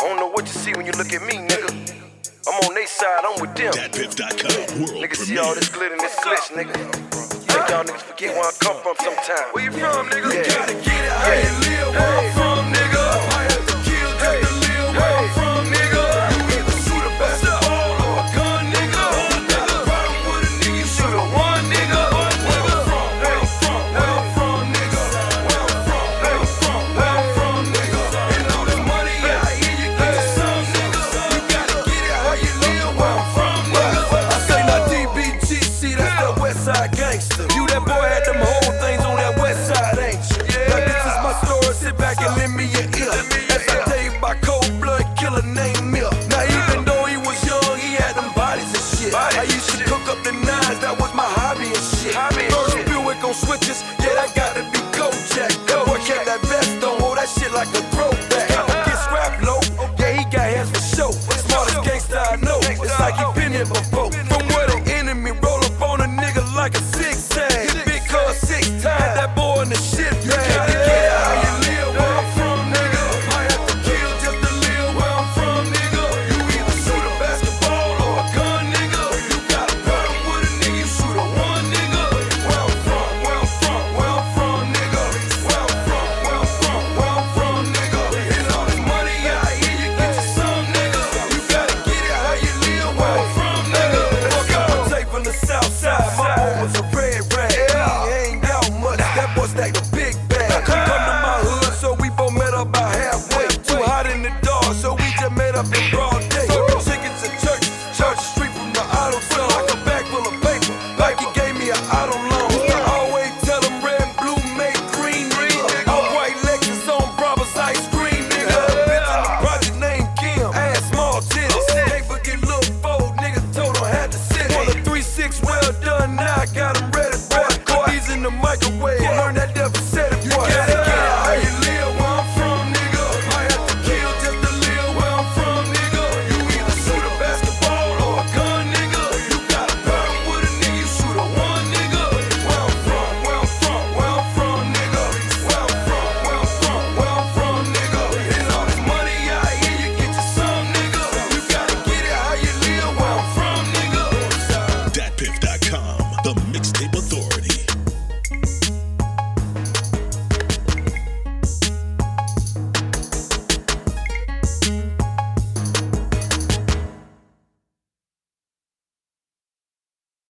don't know what you see when you look at me, nigga. I'm on they side, I'm with them. DatPiff.com world Niggas see premiere. all this glitter and this glitch, nigga. Make y'all niggas forget where I come from sometime. Where you from, nigga? Yeah. Gotta get it how you live. Where I'm from, nigga. I have to kill just to live. Where I'm from, nigga. You either shoot a basketball or a gun, nigga. Problem with a nigga, you shoot a one, nigga. Where I'm from, where I'm from, where I'm from, nigga. Where I'm from, where I'm from, where I'm from, nigga. And all this money out here, you get you some, nigga. You gotta get it how you live. Where I'm from, nigga. I say now DBGC, that's that West Side gangster. You that boy had them whole things on that West Side, ain't you? Now this is my story, sit back and lend me your ear. As I tell you about cold blood killer named Mill. Now even though he was young, he had them bodies and shit. I used to cook up the nines, that was my hobby and shit. First Buick on switches, yeah, that gotta be Kojak. That boy kept that vest on, hold that shit like a throwback. Get scrapped low, yeah, he got hands for show. Smartest gangster I know, it's like he been here before. From where the enemy roll up on a nigga like a zigzag. Hit big cuz 6 times, that boy in the shit bag. You gotta get it how you live, where I'm from, nigga. I have to kill just to live where I'm from, nigga. You either shoot a basketball or a gun, nigga. You got a problem with a nigga, you shoot a one, nigga. Where I'm from, where I'm from, where I'm from, nigga. Where I'm from, where I'm from, where I'm from, nigga. And all this money out here, you get you some, nigga. You gotta get it how you live where I'm from, nigga. Fuck up my tape from the south side, my boy was a red rag. He ain't out much, that boy stacked a big bag. He come to my hood, so we both met up about halfway. Too hot in the dark, so we just met up in Broadway.